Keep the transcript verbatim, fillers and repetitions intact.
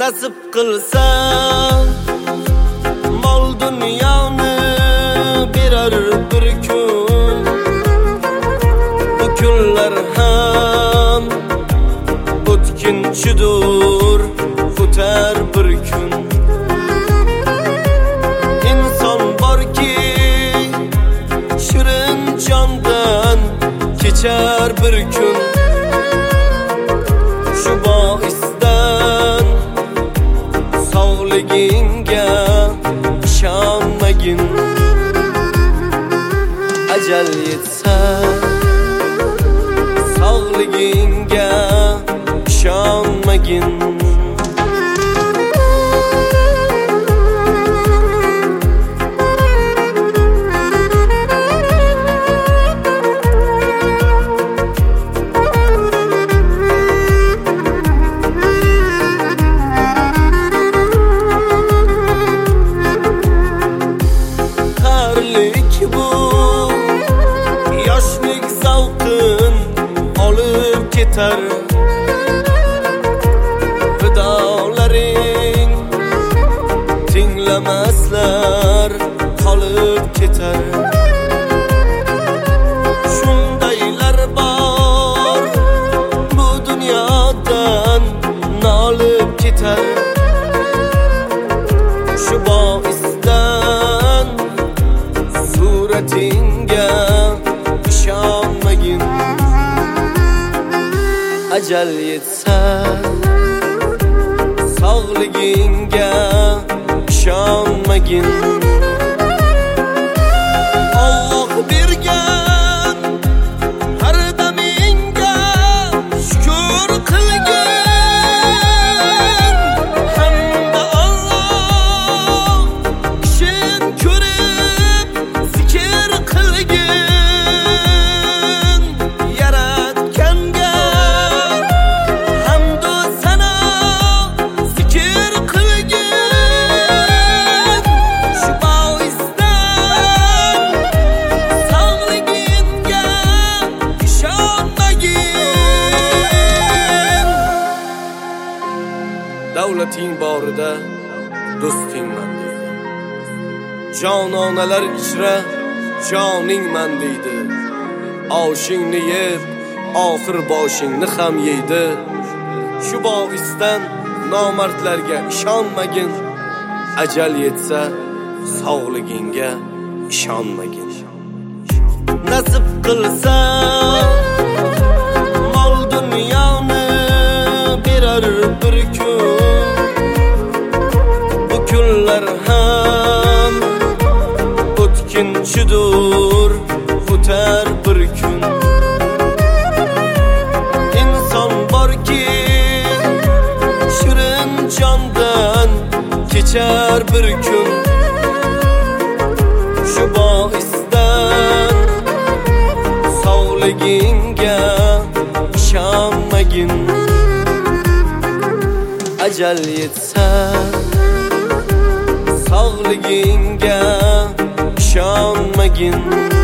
nasip qilsa mol dunyoni berar bir kun. Bu kunlar ham o'tkinchidir, o'tar bir kun. İnson borki shirin jondan kechar bir kun. Shu boisdan sog'ligingga ishonmagin. Ajal yetsa sog'ligingga ishonmagin. Yoshlik zavqin olib ketar, vidolaring tinglamaslar qolib ketar. Shundaylar bor bu dunyodan nolib ketar. Shu boisdan suratinga ishonmagin. Ajal yetsa sog'ligingga ishonmagin. Alloh bergan har damingga shukr qilgin. Hamda Alloh kishin ko'rib zikr qilgin. Yaratganga hamdu sano zikr qilgin. Shu boisdan sog'ligingga ishonmagin. Davlating borida do'stingman deydi, jononalar ichra joningman deydi. Oshingni yeb oxir boshingni ham yeydi. Shu boisdan nomardlarga ishonmagin. Ajal yetsa sog'ligingga ishonmagin. Nasib qilsa mol dunyoni berar bir kun. Bu kunlar ham o'tkinchidir, o'tar bir kun. İnson borki shirin jondan kechar bir kun. Shu boisdan sog'ligingga ishonmagin. Ajal yetsa sog'ligingga ishonmagin.